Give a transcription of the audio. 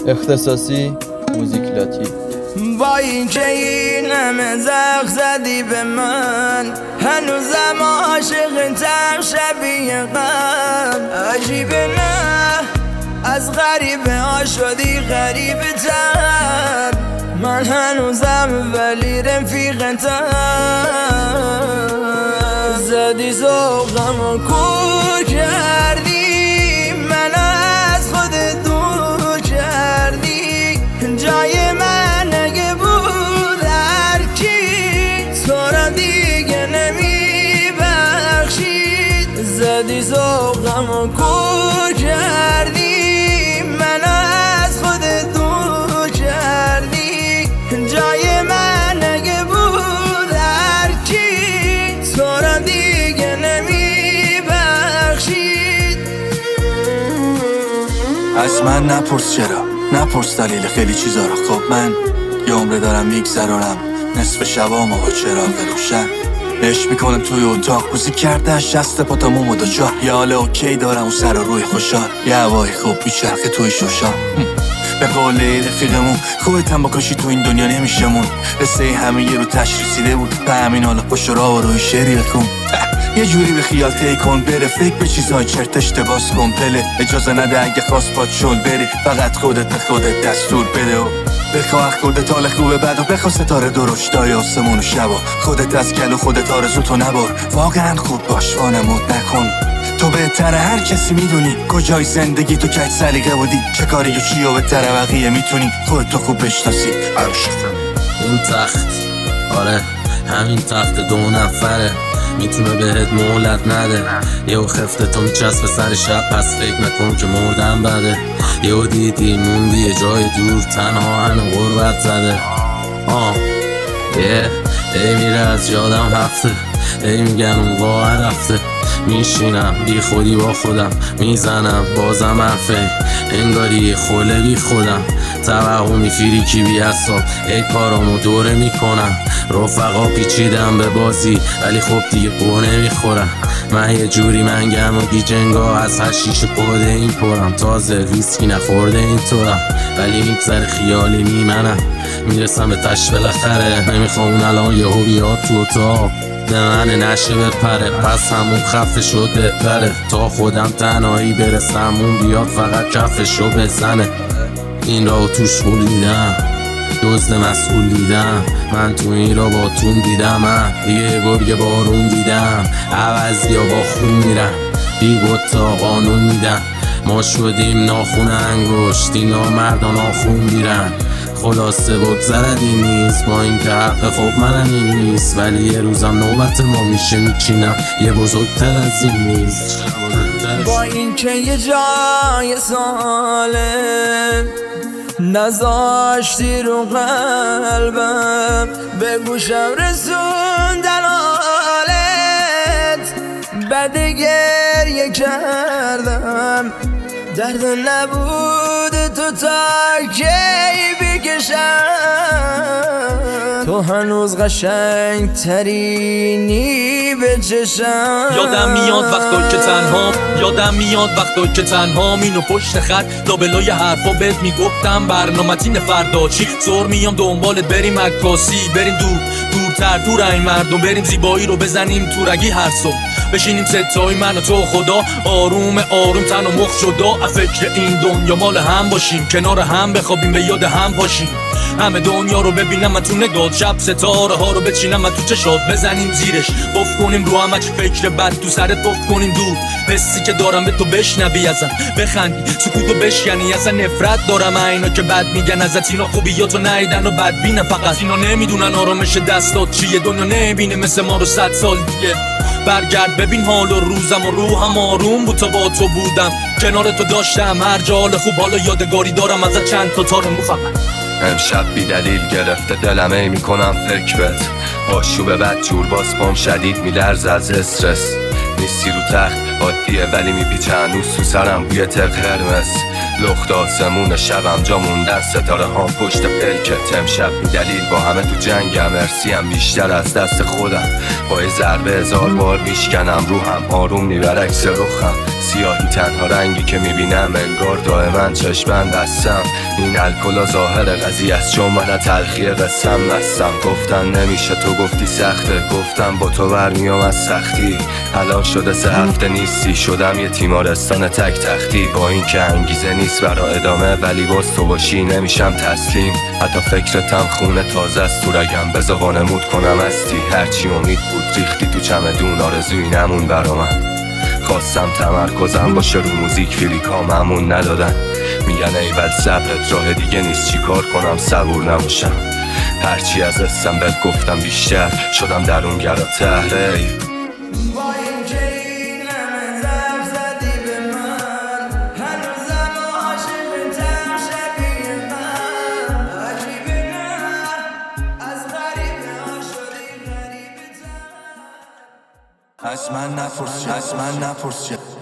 اختصاصی موزیک لاتی. با این که این همه زخ زدی به من، هنوزم عاشقتم شبیه قبل. عجیبه نه از غریبه ها شدی غریبه تر، من هنوزم ولی رفیقتم. زدی ذوقم و کور کردی، من از خودت دور کردی. جای من اگه بود هر کی تو را دیگه نمی بخشید. زدی ذوقم و کور کردی، من از خودت دور کردی. جای من اگه بود هر کی تو را دیگه نمی بخشید. از من نپرس چرا، نپرس دلیل خیلی چیزا رو. خب من یه عمره دارم میگذرانم نصف شبام با چراغ روشن. عشق میکنم توی اتاق موزیک کرده شست پاتموم و دو چار. یه حال اوکی دارم و سر و روی خوشحال، یه هوای خوب میچرخه توی شوشان. به قول رفیقمون خوبتم بکشی تو این دنیا نمیشمون. قصه همه یه رو تشریسیده بود، به همین حالا پشت راه و روی شعری بکن. یه جوری به خیال تی کن، بره فکر به چیزای چرتش تباس کن. پله اجازه نده اگه خواست پاد شل بری، فقط خودت به خودت دستور بده و بخواه خودت حال خوبه بد و بخواه ستاره درشتای آسمون و شبا. خودت از گل و خودت آرزوتو نبار، واقعا خوب باش وانمود نکن. تو بهتره هر کسی میدونی کجای زندگی تو کج سلیقه بودی، چه کاری و چی و بهتره بقیه میتونی خودتو خوب بشناسی. این تخت آره همین تخت 2 نفره، میتونه بهت مهلت نده. یهو خفته تو میچسبه سر شب، پس فکر نکن که مردم بده. یهو دیدی موندی یه جای دور تنها هنو غربت زده. ای میره از یادم هفته، ای میگن اون واقع رفته. میشینم بی خودی با خودم میزنم بازم حرفه، انگاری خوله بی خودم. توهمی فریکی بی حساب، ای کارامو دوره میکنم. رفقا پیچیدم به بازی ولی خب دیگه بو نمیخورم. من یه جوری منگم و گیجنگا از هشیش پاده این پرم. تازه ویسکی نخورده این طورم ولی میگذره خیالی میمنم. میرسم به تش بالاخره، نمیخوام الان یهو بیاد تو اتاق به من نشه بپره. پس همون خفه شد بهتره تا خودم تنهایی برسم اون بیاد فقط کفشو بزنه. این را توش بولیدم دزد مسئول دیدم، من تو این را با تون دیدم. من یه گرگ بارون دیدم، عوضی ها با خون میرم، بی تا قانون میدم. ما شدیم ناخون انگشت، اینا مردان آخون میرن. خلاصه بگذرد این نیست با این که حق خب منم این نیست، ولی یه روزم نوبت ما میشه میچینم یه بزرگتر از این نیست. با این که یه جای سالم نذاشتی رو قلبم، به گوشم رسوندن حالت، بعد گریه کردم. درد نبود تو تا کی بکشم، تو هنوز قشنگ ترینی به چشم. یادم میاد وقتا که تنهام اینو پشت خط لابلای حرفا بهت میگفتم برنامتین فردا چی. زور میام دنبالت بریم عکاسی، بریم دورتر دور این مردم، بریم زیبایی رو بزنیم تو رگی هر صبح، بشینیم ستای من و تو خدا آروم تن و مخ جدا. فکر این دنیا مال هم باشیم، کنار هم بخوابیم به یاد هم پاشیم. همه دنیا رو ببینم من تو نگات، شب ستاره ها رو بچینم من تو چشات، بزنیم زیرش بف کنیم رو همه چی فکر بد تو سرت بف کنیم دور. حسی که دارم به تو بشنوی ازم بخندی، سکوتو بشکنی اصلا نفرت دارم اینا که بد میگن ازت. اینا خوبیاتو نیدن و بد بینن، فقط اینا نمیدونن آرامش دستات چیه. دنیا نمیبینه مثل ما رو 100 سال دیگه. برگرد ببین حال و روزم و روحم آروم بود تا با تو بودم، کنار تو داشتم هر جا حال خوب. حالا یادگاری دارم ازت چند تا تار مو فقط. امشب بی دلیل گرفته دلم، ای میکنم فکر بهت. آشوب بد جور باز پام شدید میلرزه از استرس. نیستی رو تخت عادیه ولی میپیچه هنوز تو سرم بوی تق قرمز. لخت آسمون شبم جا موندن ستاره ها پشت پلکت. امشب بی دلیل با همه تو جنگم، ارسیم بیشتر از دست خودم. با یه ضربه 1000 بار میشکنم روحم، آروم نی برعکس رخم. سیاهی تنها رنگی که میبینم، انگار دائما چشمم بستم. این الکلا ظاهر قضیه است، چون من تلخی قسم مستم. گفتن نمیشه، تو گفتی سخته، گفتم با تو برمیام از سختی. الان شده 3 هفته نیستی، شدم یه تیمارستان تک تختی. با این که انگیزه نیست برا ادامه، ولی باز تو باشی نمیشم تسلیم. حتی فکرتم خونه تازه است تو رگم، بذار وانمود کنم هستی. هرچی امید بود ریختی تو چمدون، آرزویی نمون برا من. خواستم تمرکزم باشه رو موزیک، فیلیکام همون ندادن. میگن ایول صبرت راه دیگه نیست، چی کار کنم صبور نباشم. هرچی از اسم بهت گفتم بیشتر شدم درونگراتر. با این که این همه ضرب زدی به من، هنوزم عاشقتم شبیه من. عجیبه نه از غریبه ها شدی غریبه تر. از من نپرس